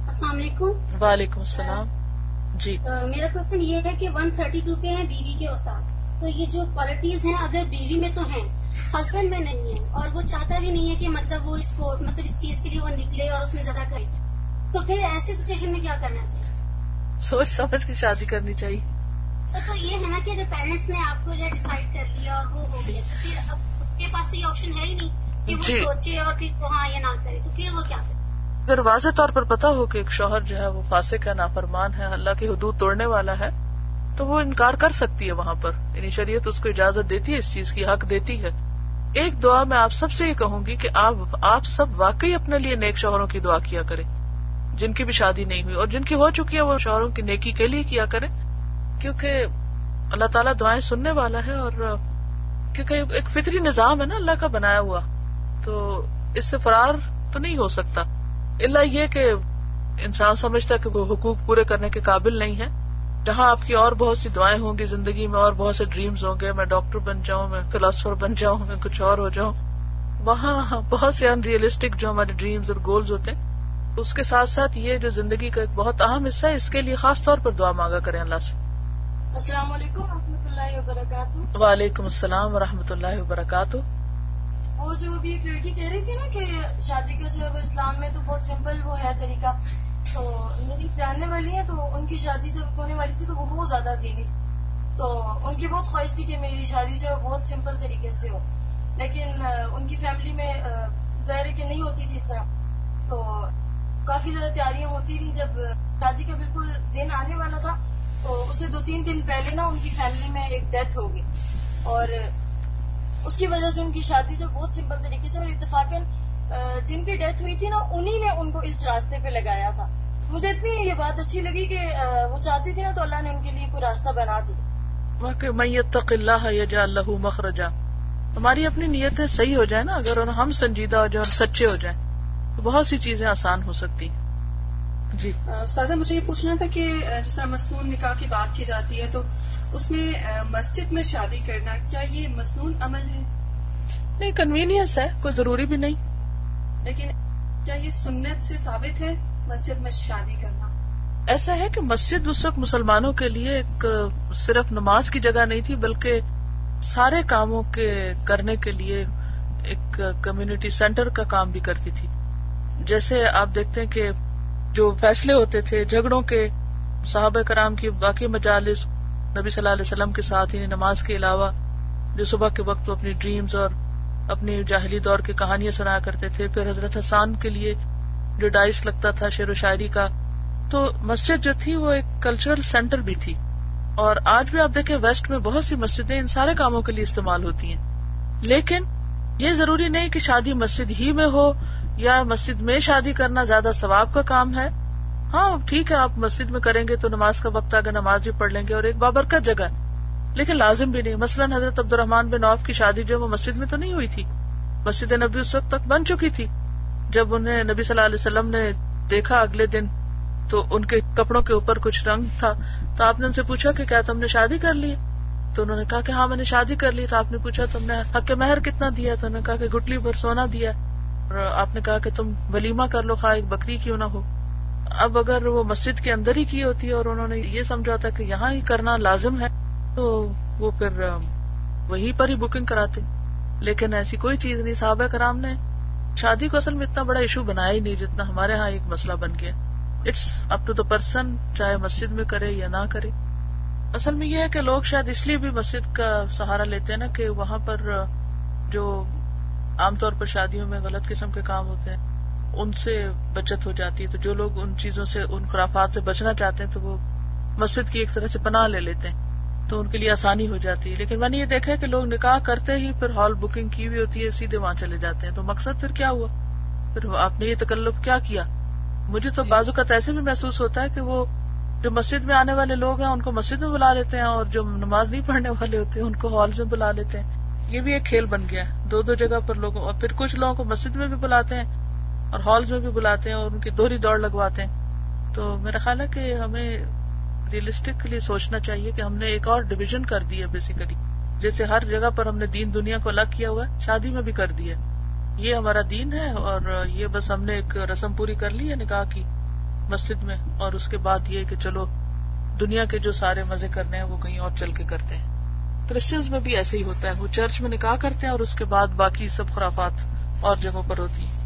السلام علیکم. وعلیکم السلام. جی میرا کوشچن یہ ہے کہ 132 پہ ہے بیوی کے اوساف. تو یہ جو کوالٹیز ہیں اگر بیوی میں تو ہیں، ہسبینڈ میں نہیں ہے، اور وہ چاہتا بھی نہیں ہے کہ مطلب وہ اس کو مطلب اس چیز کے لیے وہ نکلے اور اس میں زیادہ کرے، تو پھر ایسی سچویشن میں کیا کرنا چاہیے؟ سوچ سمجھ کے شادی کرنی چاہیے. تو یہ ہے نا کہ اگر پیرنٹس نے آپ کو جو ڈیسائیڈ کر لیا اور وہ ہو گیا، تو پھر اب اس کے پاس تو یہ آپشن ہے ہی نہیں کہ وہ سوچے اور پھر ہاں یہ نہ کرے، تو پھر وہ کیا کرے؟ اگر واضح طور پر پتا ہو کہ ایک شوہر جو ہے وہ فاسق ہے، نافرمان ہے، اللہ کی حدود توڑنے والا ہے، تو وہ انکار کر سکتی ہے وہاں پر. یعنی شریعت اس کو اجازت دیتی ہے، اس چیز کی حق دیتی ہے. ایک دعا میں آپ سب سے یہ کہوں گی کہ آپ سب واقعی اپنے لیے نیک شوہروں کی دعا کیا کریں، جن کی بھی شادی نہیں ہوئی، اور جن کی ہو چکی ہے وہ شوہروں کی نیکی کے لیے کیا کریں، کیونکہ اللہ تعالیٰ دعائیں سننے والا ہے. اور کیونکہ ایک فطری نظام ہے نا اللہ کا بنایا ہوا، تو اس سے فرار تو نہیں ہو سکتا، الا یہ کہ انسان سمجھتا کہ وہ حقوق پورے کرنے کے قابل نہیں ہے. جہاں آپ کی اور بہت سی دعائیں ہوں گی زندگی میں، اور بہت سے ڈریمز ہوں گے، میں ڈاکٹر بن جاؤں، میں فلاسفر بن جاؤں، میں کچھ اور ہو جاؤں، وہاں بہت سے ان ریئلسٹک جو ہمارے ڈریمز اور گولز ہوتے ہیں. اس کے ساتھ ساتھ یہ جو زندگی کا ایک بہت اہم حصہ ہے، اس کے لیے خاص طور پر دعا مانگا کریں اللہ سے. السلام علیکم ورحمۃ اللہ وبرکاتہ. وعلیکم السلام ورحمۃ اللہ وبرکاتہ. وہ جو ابھی ایک لڑکی کہہ رہی تھی نا کہ شادی کا جو ہے وہ اسلام میں تو بہت سمپل وہ ہے طریقہ، تو میری جاننے والی ہیں، تو ان کی شادی جب ہونے والی تھی تو وہ بہت زیادہ دینی تھی، تو ان کی بہت خواہش تھی کہ میری شادی جو ہے بہت سمپل طریقے سے ہو، لیکن ان کی فیملی میں ظاہر ہے کہ نہیں ہوتی تھی اس طرح. تو کافی زیادہ تیاریاں ہوتی تھیں. جب شادی کا بالکل دن آنے والا تھا تو اسے 2-3 دن پہلے نا ان کی فیملی میں ایک ڈیتھ ہو گئی، اور اس کی وجہ سے ان کی شادی جو بہت سمپل طریقے سے، اور اتفاقاً جن کی ڈیتھ ہوئی تھی نا انہی نے ان کو اس راستے پہ لگایا تھا. مجھے اتنی یہ بات اچھی لگی کہ وہ چاہتی تھی نا تو اللہ نے ان کے لیے کوئی راستہ بنا دی. من یتق اللہ یجعل لہ مخرجا. ہماری اپنی نیتیں صحیح ہو جائیں نا، اگر ہم سنجیدہ ہو جائیں اور سچے ہو جائیں تو بہت سی چیزیں آسان ہو سکتی ہیں. جی استاذہ، مجھے یہ پوچھنا تھا کہ جس طرح مسنون نکاح کی بات کی جاتی ہے تو اس میں مسجد میں شادی کرنا کیا یہ مسنون عمل ہے؟ نہیں، کنوینئنس ہے، کوئی ضروری بھی نہیں. لیکن کیا یہ سنت سے ثابت ہے مسجد میں شادی کرنا؟ ایسا ہے کہ مسجد اس وقت مسلمانوں کے لیے ایک صرف نماز کی جگہ نہیں تھی، بلکہ سارے کاموں کے کرنے کے لیے ایک کمیونٹی سینٹر کا کام بھی کرتی تھی. جیسے آپ دیکھتے ہیں کہ جو فیصلے ہوتے تھے جھگڑوں کے، صحابہ کرام کی باقی مجالس نبی صلی اللہ علیہ وسلم کے ساتھ ہی نماز کے علاوہ، جو صبح کے وقت وہ اپنی ڈریمز اور اپنی جاہلی دور کی کہانیاں سنایا کرتے تھے. پھر حضرت حسان کے لیے جو ڈائس لگتا تھا شعر و شاعری کا. تو مسجد جو تھی وہ ایک کلچرل سینٹر بھی تھی. اور آج بھی آپ دیکھیں ویسٹ میں بہت سی مسجدیں ان سارے کاموں کے لیے استعمال ہوتی ہیں. لیکن یہ ضروری نہیں کہ شادی مسجد ہی میں ہو یا مسجد میں شادی کرنا زیادہ ثواب کا کام ہے. ہاں ٹھیک ہے، آپ مسجد میں کریں گے تو نماز کا وقت آگے نماز بھی پڑھ لیں گے اور ایک بابرکت جگہ، لیکن لازم بھی نہیں. مثلا حضرت عبد الرحمن بن عوف کی شادی جو وہ مسجد میں تو نہیں ہوئی تھی. مسجد نبی اس وقت تک بن چکی تھی. جب انہیں نبی صلی اللہ علیہ وسلم نے دیکھا اگلے دن تو ان کے کپڑوں کے اوپر کچھ رنگ تھا، تو آپ نے ان سے پوچھا کہ کیا تم نے شادی کر لی؟ تو انہوں نے کہا کہ ہاں میں نے شادی کر لی. تو آپ نے پوچھا تم نے حق مہر کتنا دیا؟ تو انہوں نے کہا کہ گٹلی بھر سونا دیا. اور آپ نے کہا کہ تم ولیمہ کر لو، خواہ ایک بکری کیوں نہ ہو. اب اگر وہ مسجد کے اندر ہی کی ہوتی اور انہوں نے یہ سمجھا تھا کہ یہاں ہی کرنا لازم ہے تو وہ پھر وہیں پر ہی بکنگ کراتے. لیکن ایسی کوئی چیز نہیں. صحابہ کرام نے شادی کو اصل میں اتنا بڑا ایشو بنایا ہی نہیں جتنا ہمارے ہاں ایک مسئلہ بن گیا. It's up to the person, چاہے مسجد میں کرے یا نہ کرے. اصل میں یہ ہے کہ لوگ شاید اس لیے بھی مسجد کا سہارا لیتے ہیں نا کہ وہاں پر جو عام طور پر شادیوں میں غلط قسم کے کام ہوتے ہیں ان سے بچت ہو جاتی ہے. تو جو لوگ ان چیزوں سے، ان خرافات سے بچنا چاہتے ہیں تو وہ مسجد کی ایک طرح سے پناہ لے لیتے ہیں، تو ان کے لیے آسانی ہو جاتی ہے. لیکن میں نے یہ دیکھا ہے کہ لوگ نکاح کرتے ہی پھر ہال بکنگ کی ہوئی ہوتی ہے، سیدھے وہاں چلے جاتے ہیں. تو مقصد پھر کیا ہوا؟ پھر آپ نے یہ تکلف کیا کیا؟ مجھے تو بعض اوقات ایسے بھی محسوس ہوتا ہے کہ وہ جو مسجد میں آنے والے لوگ ہیں ان کو مسجد میں بلا لیتے ہیں، اور جو نماز نہیں پڑھنے والے ہوتے ہیں ان کو ہال میں بلا لیتے ہیں. یہ بھی ایک کھیل بن گیا ہے، دو جگہ پر لوگوں. اور پھر کچھ لوگوں کو مسجد میں بھی بلاتے ہیں اور ہالز میں بھی بلاتے ہیں اور ان کی دوہری دوڑ لگواتے ہیں. تو میرا خیال ہے کہ ہمیں ریئلسٹکلی سوچنا چاہیے کہ ہم نے ایک اور ڈویژن کر دی ہے بیسیکلی. جیسے ہر جگہ پر ہم نے دین دنیا کو الگ کیا ہوا ہے، شادی میں بھی کر دیا. یہ ہمارا دین ہے اور یہ بس ہم نے ایک رسم پوری کر لی ہے نکاح کی، مسجد میں, اور اس کے بعد یہ کہ چلو دنیا کے جو سارے مزے کرنے ہیں وہ کہیں اور چل کے کرتے ہیں. کرسچنز میں بھی ایسے ہی ہوتا ہے, وہ چرچ میں نکاح کرتے ہیں اور اس کے بعد باقی سب خرافات اور جگہوں پر ہوتی ہیں.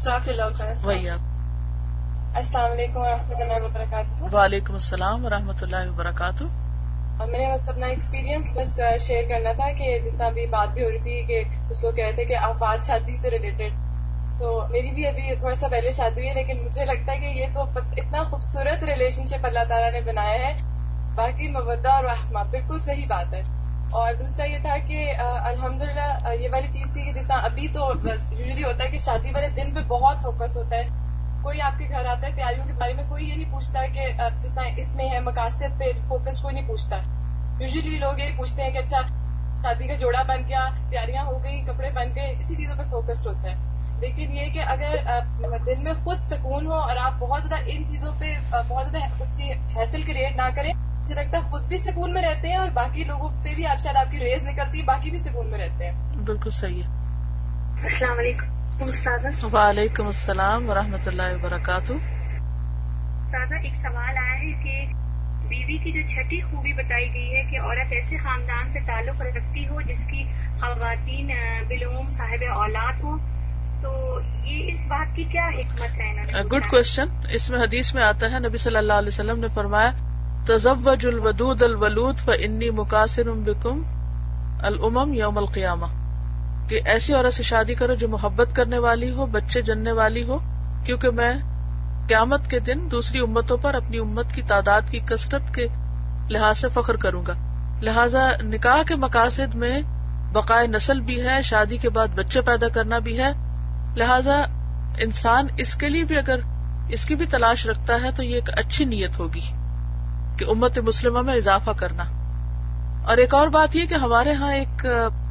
وہی آپ. السلام علیکم ورحمۃ اللہ وبرکاتہ. وعلیکم السلام ورحمۃ اللہ وبرکاتہ. میں نے بس اپنا ایکسپیرینس بس شیئر کرنا تھا کہ جس طرح ابھی بات بھی ہو رہی تھی کہ کچھ لوگ کہتے ہیں کہ آفات شادی سے ریلیٹڈ, تو میری بھی ابھی تھوڑا سا پہلے شادی ہوئی ہے, لیکن مجھے لگتا ہے کہ یہ تو اتنا خوبصورت ریلیشن شپ اللہ تعالیٰ نے بنایا ہے, باقی مودہ اور رحمہ, بالکل صحیح بات ہے. اور دوسرا یہ تھا کہ الحمدللہ یہ والی چیز تھی کہ جس طرح ابھی تو یوزلی ہوتا ہے کہ شادی والے دن پہ بہت فوکس ہوتا ہے, کوئی آپ کے گھر آتا ہے تیاریوں کے بارے میں کوئی یہ نہیں پوچھتا کہ جس طرح اس میں ہے مقاصد پہ فوکس کوئی نہیں پوچھتا. یوزلی لوگ یہ پوچھتے ہیں کہ اچھا شادی کا جوڑا بن گیا, تیاریاں ہو گئی, کپڑے بن گئے, اسی چیزوں پہ فوکسڈ ہوتا ہے. لیکن یہ کہ اگر دل میں خود سکون ہو اور آپ بہت زیادہ ان چیزوں پہ بہت زیادہ اس کی حاصل کریٹ نہ کریں, مجھے لگتا ہے خود بھی سکون میں رہتے ہیں اور باقی لوگوں پہ بھی آپ شاید آپ کی ریز نکلتی ہے, باقی بھی سکون میں رہتے ہیں. بالکل صحیح ہے. السلام علیکم استاذہ. وعلیکم السلام ورحمۃ اللہ وبرکاتہ. استاذہ ایک سوال آیا ہے کہ بیوی کی جو چھٹی خوبی بتائی گئی ہے کہ عورت ایسے خاندان سے تعلق رکھتی ہو جس کی خواتین بالعموم صاحب اولاد ہوں, تو یہ اس بات کی کیا حکمت ہے؟ Good question. اس میں حدیث میں آتا ہے نبی صلی اللہ علیہ وسلم نے فرمایا تزوج الودود الولود فانی مکاثر بکم الامم یوم القیامہ, کہ ایسی عورت سے شادی کرو جو محبت کرنے والی ہو, بچے جننے والی ہو, کیونکہ میں قیامت کے دن دوسری امتوں پر اپنی امت کی تعداد کی کثرت کے لحاظ سے فخر کروں گا. لہذا نکاح کے مقاصد میں بقائے نسل بھی ہے, شادی کے بعد بچے پیدا کرنا بھی ہے. لہذا انسان اس کے لیے بھی اگر اس کی بھی تلاش رکھتا ہے تو یہ ایک اچھی نیت ہوگی کہ امت مسلمہ میں اضافہ کرنا. اور ایک اور بات یہ کہ ہمارے ہاں ایک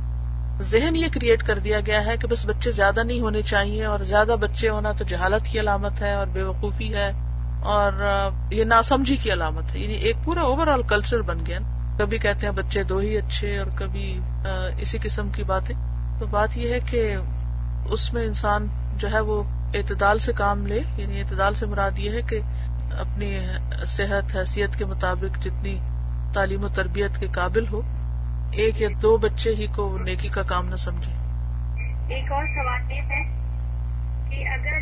ذہن یہ کریٹ کر دیا گیا ہے کہ بس بچے زیادہ نہیں ہونے چاہیے, اور زیادہ بچے ہونا تو جہالت کی علامت ہے اور بے وقوفی ہے اور یہ ناسمجھی کی علامت ہے. یعنی ایک پورا اوور آل کلچر بن گیا. کبھی کہتے ہیں بچے دو ہی اچھے اور کبھی اسی قسم کی باتیں. تو بات یہ ہے کہ اس میں انسان جو ہے وہ اعتدال سے کام لے. یعنی اعتدال سے مراد یہ ہے کہ اپنی صحت حیثیت کے مطابق جتنی تعلیم و تربیت کے قابل ہو, ایک یا دو بچے ہی کو نیکی کا کام نہ سمجھے. ایک اور سوال یہ ہے کہ اگر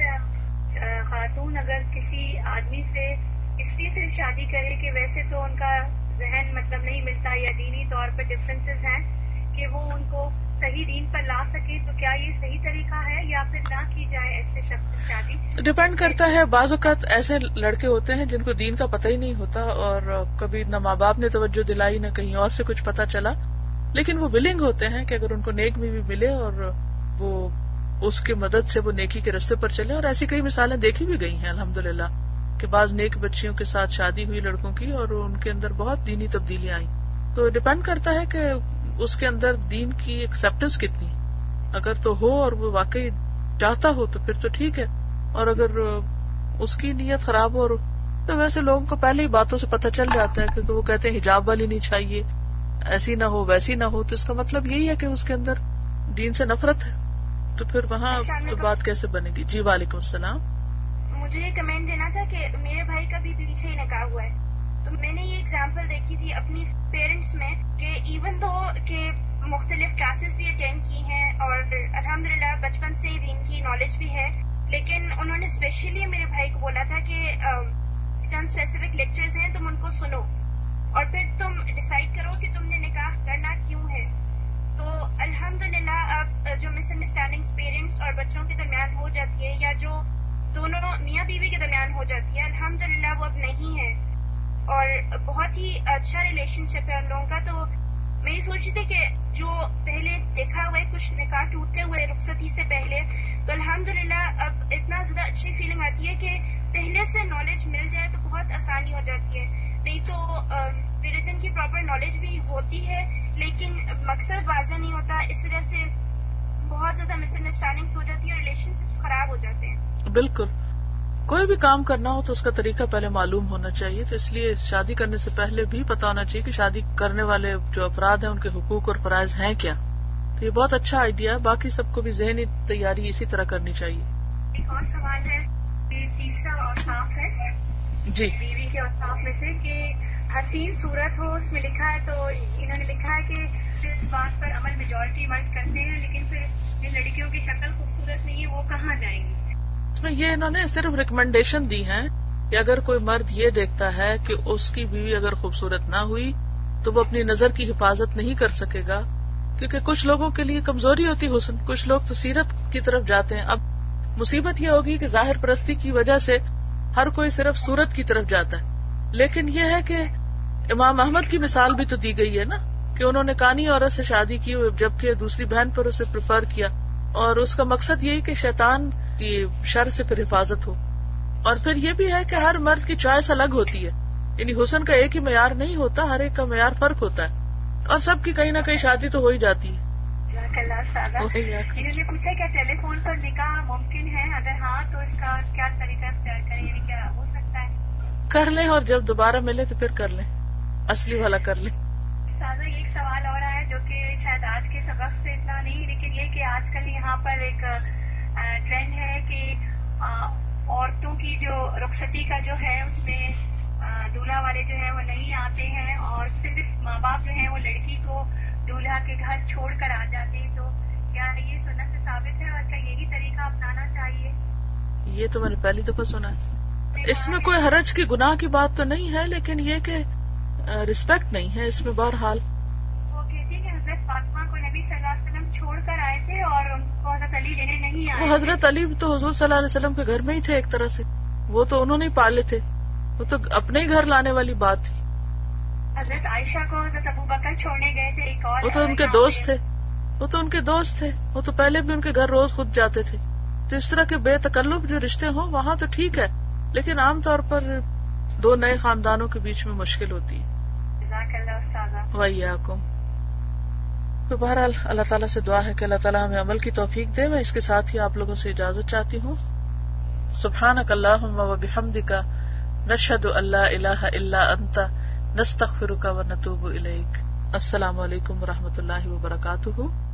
خاتون اگر کسی آدمی سے اس لیے صرف شادی کرے کہ ویسے تو ان کا ذہن مطلب نہیں ملتا یا دینی طور پر ڈفرینسز ہیں کہ وہ ان کو صحیح دین پر لا سکے, تو کیا یہ صحیح طریقہ ہے یا پھر نہ کی جائے ایسے شخص سے شادی؟ ڈپینڈ کرتا ہے. بعض اوقات ایسے لڑکے ہوتے ہیں جن کو دین کا پتہ ہی نہیں ہوتا اور کبھی نہ ماں باپ نے توجہ دلائی نہ کہیں اور سے کچھ پتا چلا, لیکن وہ ولنگ ہوتے ہیں کہ اگر ان کو نیک میں بھی ملے اور وہ اس کی مدد سے وہ نیکی کے راستے پر چلے. اور ایسی کئی مثالیں دیکھی بھی گئی ہیں الحمدللہ کہ بعض نیک بچیوں کے ساتھ شادی ہوئی لڑکوں کی اور ان کے اندر بہت دینی تبدیلیاں آئیں. تو ڈپینڈ کرتا ہے کہ اس کے اندر دین کی ایکسپٹنس کتنی. اگر تو ہو اور وہ واقعی چاہتا ہو تو پھر تو ٹھیک ہے, اور اگر اس کی نیت خراب ہو تو ویسے لوگوں کو پہلے ہی باتوں سے پتہ چل جاتا ہے, کیونکہ وہ کہتے ہیں حجاب والی نہیں چاہیے, ایسی نہ ہو ویسی نہ ہو, تو اس کا مطلب یہی ہے کہ اس کے اندر دین سے نفرت ہے. تو پھر وہاں تو بات کیسے بنے گی؟ جی وعلیکم السلام. مجھے یہ کمنٹ دینا تھا کہ میرے بھائی کا بھی پیچھے ہی نکاح ہوا ہے, تو میں نے یہ اگزامپل دیکھی تھی اپنی پیرنٹس میں کہ ایون دو کہ مختلف کلاسز بھی اٹینڈ کی ہیں اور الحمدللہ بچپن سے ہی دین کی نالج بھی ہے, لیکن انہوں نے اسپیشلی میرے بھائی کو بولا تھا کہ چند اسپیسیفک لیکچرز ہیں تم ان کو سنو اور پھر تم ڈیسائیڈ کرو کہ تم نے نکاح کرنا کیوں ہے. تو الحمدللہ اب جو مس انڈرسٹینڈنگز پیرنٹس اور بچوں کے درمیان ہو جاتی ہے یا جو دونوں میاں بیوی کے درمیان ہو جاتی ہے, الحمدللہ وہ اب نہیں ہے اور بہت ہی اچھا ریلیشن شپ ہے ان لوگوں کا. تو میں یہ سوچ رہی تھی کہ جو پہلے دیکھا ہوا ہے کچھ نکاح ٹوٹتے ہوئے رخصتی سے پہلے, تو الحمدللہ اب اتنا زیادہ اچھی فیلنگ آتی ہے کہ پہلے سے نالج مل جائے تو بہت آسانی ہو جاتی ہے. نہیں تو ریلیجن کی پراپر نالج بھی ہوتی ہے لیکن مقصد واضح نہیں ہوتا, اس وجہ سے بہت زیادہ مس انڈرسٹینڈنگس ہو جاتی ہے اور ریلیشن شپس خراب ہو جاتے ہیں. بالکل, کوئی بھی کام کرنا ہو تو اس کا طریقہ پہلے معلوم ہونا چاہیے. تو اس لیے شادی کرنے سے پہلے بھی پتا ہونا چاہیے کہ شادی کرنے والے جو افراد ہیں ان کے حقوق اور فرائض ہیں کیا. تو یہ بہت اچھا آئیڈیا ہے. باقی سب کو بھی ذہنی تیاری اسی طرح کرنی چاہیے. ایک اور سوال ہے, تیسرا اور صاف ہے جی بیوی کے اوصاف میں سے کہ حسین صورت ہو، اس میں لکھا ہے تو انہوں نے لکھا ہے کہ اس بات پر عمل میجورٹی مرد کرتے ہیں، لیکن پھر جن لڑکیوں کی شکل خوبصورت نہیں ہے وہ کہاں جائیں گی؟ یہ انہوں نے صرف ریکمینڈیشن دی ہے کہ اگر کوئی مرد یہ دیکھتا ہے کہ اس کی بیوی اگر خوبصورت نہ ہوئی تو وہ اپنی نظر کی حفاظت نہیں کر سکے گا، کیونکہ کچھ لوگوں کے لیے کمزوری ہوتی حسن، کچھ لوگ تو سیرت کی طرف جاتے ہیں. اب مصیبت یہ ہوگی کہ ظاہر پرستی کی وجہ سے ہر کوئی صرف صورت کی طرف جاتا ہے، لیکن یہ ہے کہ امام احمد کی مثال بھی تو دی گئی ہے نا کہ انہوں نے کانی عورت سے شادی کی جبکہ دوسری بہن پر اسے پریفر کیا، اور اس کا مقصد یہی کہ شیطان کی شر سے پھر حفاظت ہو. اور پھر یہ بھی ہے کہ ہر مرد کی چوائس الگ ہوتی ہے، یعنی حسن کا ایک ہی معیار نہیں ہوتا، ہر ایک کا معیار فرق ہوتا ہے، اور سب کی کہیں نہ کہیں شادی تو ہو ہی جاتی ہے. انہوں نے پوچھا کیا ٹیلی فون پر نکاح ممکن ہے، اگر ہاں تو اس کا کیا طریقہ اختیار کریں، یعنی کیا ہو سکتا ہے؟ کر لیں، اور جب دوبارہ ملے تو پھر کر لیں، اصلی والا کر لیں. استاذہ ایک سوال اور آیا جو کہ شاید آج کے سبق سے اتنا نہیں، لیکن یہ کہ آج کل یہاں پر ایک ٹرینڈ ہے کہ عورتوں کی جو رخصتی کا جو ہے اس میں دولہا والے جو ہے وہ نہیں آتے ہیں، اور صرف ماں باپ جو ہیں وہ لڑکی کو دولہا کے گھر چھوڑ کر آ جاتے ہیں. تو کیا یہ سنت سے ثابت ہے، اور کیا یہی طریقہ اپنانا چاہیے؟ یہ تو میں نے پہلی دفعہ سنا ہے. اس میں کوئی حرج کی گناہ کی بات تو نہیں ہے، لیکن یہ کہ رسپیکٹ نہیں ہے اس میں. بہرحال وہ کہتے ہیں کہ حضرت فاطمہ کو نبی صلی اللہ علیہ وسلم چھوڑ کر آئے تھے اور ان کو حضرت علی لینے نہیں آئے. وہ حضرت علی تو حضور صلی اللہ علیہ وسلم کے گھر میں ہی تھے ایک طرح سے، وہ تو انہوں نے ہی پالے تھے، وہ تو اپنے ہی گھر لانے والی بات تھی. حضرت عائشہ کو حضرت ابوبکر چھوڑنے گئے تھے، ایک اور وہ تو ان کے دوست تھے، وہ تو ان کے دوست تھے، وہ تو پہلے بھی ان کے گھر روز خود جاتے تھے. تو اس طرح کے بے تکلف جو رشتے ہوں وہاں تو ٹھیک ہے، لیکن عام طور پر دو نئے خاندانوں کے بیچ میں مشکل ہوتی ہے. وَإِيَّاكُمْ. تو بہرحال اللہ تعالیٰ سے دعا ہے کہ اللہ تعالیٰ ہمیں عمل کی توفیق دے. میں اس کے ساتھ ہی آپ لوگوں سے اجازت چاہتی ہوں. سبحانک اللہم وبحمدک، نشہد ان لا الہ الا انت، نستغفرک ونتوب الیک. السلام علیکم ورحمۃ اللہ وبرکاتہ.